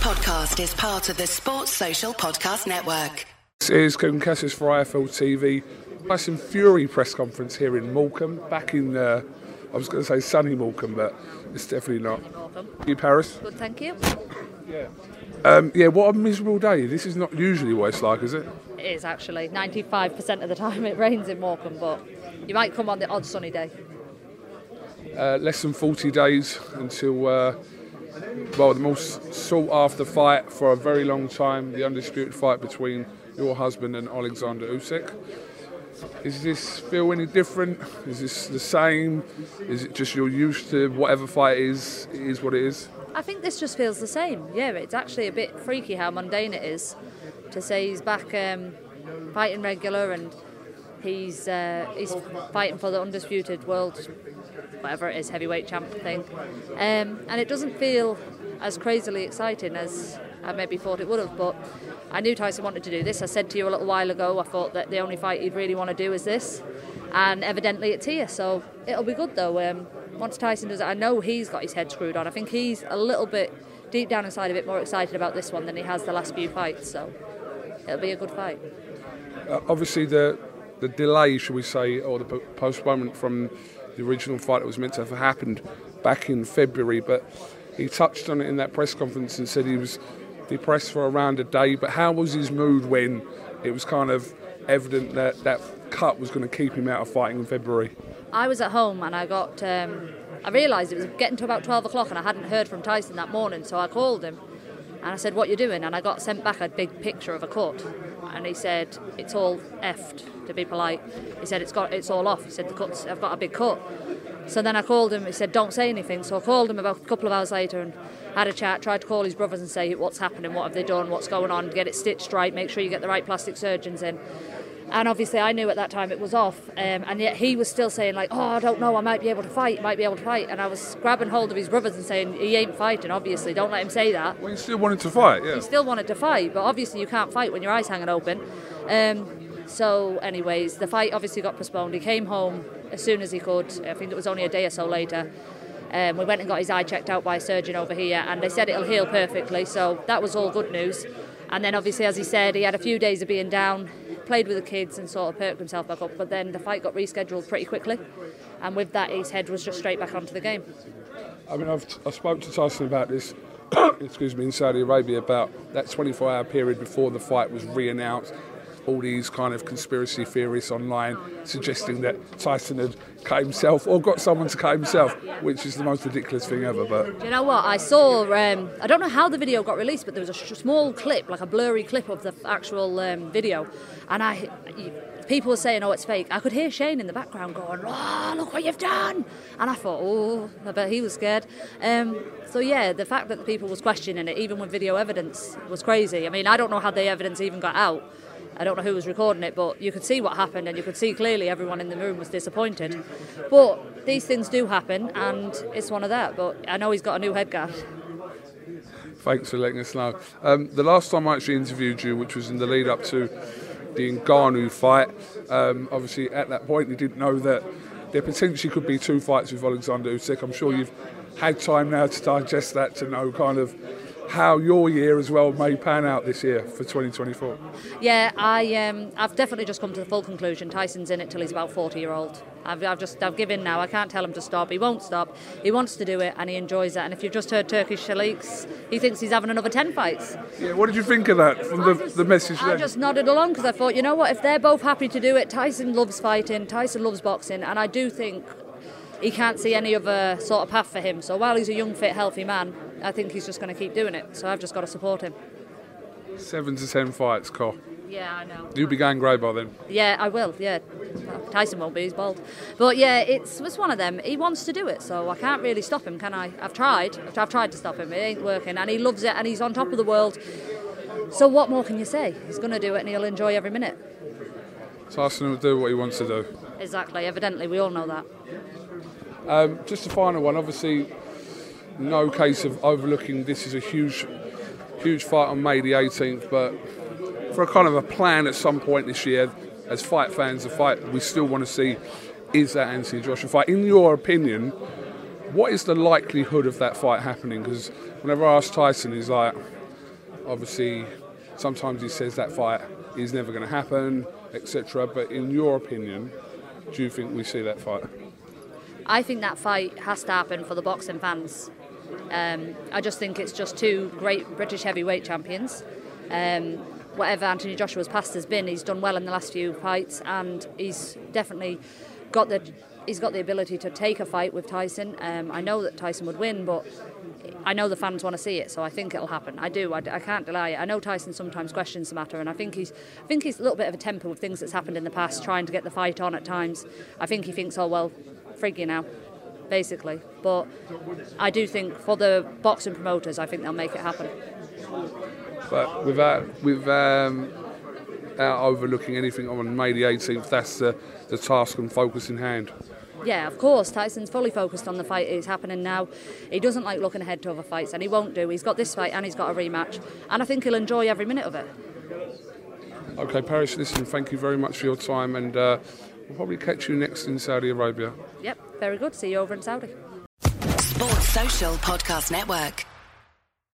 podcast is part of the Sports Social Podcast Network. This is Kevin Cassis for IFL TV. Tyson Fury press conference here in Morecambe, back in, I was going to say sunny Morecambe, but it's definitely not. You, Paris? Good, thank you. Yeah, what a miserable day. This is not usually what it's like, is it? It is actually. 95% of the time it rains in Morecambe, but you might come on the odd sunny day. Less than 40 days until, the most sought after fight for a very long time, the undisputed fight between your husband and Alexander Usyk. Is this feel any different? Is this the same? Is it just you're used to whatever fight is? It is what it is? I think this just feels the same. Yeah, it's actually a bit freaky how mundane it is to say he's back fighting regular and he's fighting for the undisputed world, whatever it is, heavyweight champ thing. And it doesn't feel as crazily exciting as I maybe thought it would have, but I knew Tyson wanted to do this. I said to you a little while ago, I thought that the only fight he'd really want to do is this, and evidently it's here, so it'll be good though. Once Tyson does it, I know he's got his head screwed on. I think he's a little bit, deep down inside, a bit more excited about this one than he has the last few fights, so it'll be a good fight. Obviously the delay, shall we say, or the postponement from the original fight that was meant to have happened back in February, but he touched on it in that press conference and said he was depressed for around a day. But how was his mood when it was kind of evident that that cut was going to keep him out of fighting in February? I was at home and I got, I realised it was getting to about 12 o'clock and I hadn't heard from Tyson that morning, so I called him and I said, "What you doing?" And I got sent back a big picture of a cut, and he said, "It's all effed, to be polite." He said, it's all off. He said, I've got a big cut. So then I called him, he said, "Don't say anything." So I called him about a couple of hours later and had a chat, tried to call his brothers and say what's happening, what have they done, what's going on, get it stitched right, make sure you get the right plastic surgeons in. And obviously I knew at that time it was off, and yet he was still saying like, "Oh, I don't know, I might be able to fight. And I was grabbing hold of his brothers and saying, "He ain't fighting, obviously, don't let him say that." Well, he still wanted to fight, yeah. He still wanted to fight, but obviously you can't fight when your eyes hanging open. So anyways, the fight obviously got postponed. He came home as soon as he could. I think it was only a day or so later. We went and got his eye checked out by a surgeon over here, and they said it'll heal perfectly, so that was all good news. And then obviously, as he said, he had a few days of being down, played with the kids and sort of perked himself back up, but then the fight got rescheduled pretty quickly, and with that his head was just straight back onto the game. I mean, I spoke to Tyson about this in Saudi Arabia, about that 24-hour period before the fight was re-announced. All these kind of conspiracy theorists online suggesting that Tyson had cut himself or got someone to cut himself, which is the most ridiculous thing ever. But do you know what? I saw, I don't know how the video got released, but there was a small clip, like a blurry clip of the actual video, and people were saying, "Oh, it's fake." I could hear Shane in the background going, "Oh, look what you've done!" And I thought, "Oh, I bet he was scared." So yeah, the fact that the people was questioning it, even with video evidence, was crazy. I mean, I don't know how the evidence even got out. I don't know who was recording it, but you could see what happened, and you could see clearly everyone in the room was disappointed. But these things do happen, and it's one of that. But I know he's got a new head guard. Thanks for letting us know. The last time I actually interviewed you, which was in the lead up to the Ngannou fight, obviously at that point you didn't know that there potentially could be two fights with Alexander Usyk. I'm sure you've had time now to digest that, to know kind of how your year as well may pan out this year for 2024. Yeah, I've definitely just come to the full conclusion. Tyson's in it till he's about 40-year-old. I've given now. I can't tell him to stop. He won't stop. He wants to do it and he enjoys it. And if you've just heard Turkish Shaliks, he thinks he's having another 10 fights. Yeah, what did you think of that from the message then? I just nodded along because I thought, you know what, if they're both happy to do it, Tyson loves fighting, Tyson loves boxing, and I do think he can't see any other sort of path for him. So while he's a young, fit, healthy man, I think he's just going to keep doing it. So I've just got to support him. 7 to 10 fights, Cole. Yeah, I know. You'll be going grey by then. Yeah, I will, yeah. Tyson won't be, he's bald. But yeah, it's one of them. He wants to do it, so I can't really stop him, can I? I've tried to stop him. It ain't working, and he loves it, and he's on top of the world. So what more can you say? He's going to do it, and he'll enjoy every minute. Tyson will do what he wants to do. Exactly, evidently, we all know that. Just a final one, obviously no case of overlooking this is a huge fight on May the 18th, but for a kind of a plan at some point this year, as fight fans, the fight we still want to see is that Anthony Joshua fight. In your opinion, what is the likelihood of that fight happening? Because whenever I ask Tyson, he's like, Obviously, sometimes he says that fight is never going to happen, etc. But in your opinion, do you think we see that fight? I think that fight has to happen for the boxing fans. I just think it's just two great British heavyweight champions. Whatever Anthony Joshua's past has been, he's done well in the last few fights, and he's definitely got the ability to take a fight with Tyson. I know that Tyson would win, but I know the fans want to see it, so I think it'll happen. I do. I can't deny it. I know Tyson sometimes questions the matter, and I think he's a little bit of a temper with things that's happened in the past, trying to get the fight on at times. I think he thinks, oh well, frig you now, basically. But I do think for the boxing promoters, I think they'll make it happen. But without overlooking anything on May the 18th, that's the task and focus in hand. Yeah, of course. Tyson's fully focused on the fight. It's happening now. He doesn't like looking ahead to other fights, and he won't do. He's got this fight and he's got a rematch, and I think he'll enjoy every minute of it. Okay, Paris, listen, thank you very much for your time, and we'll probably catch you next in Saudi Arabia. Yep, very good. See you over in Saudi. Sports Social Podcast Network.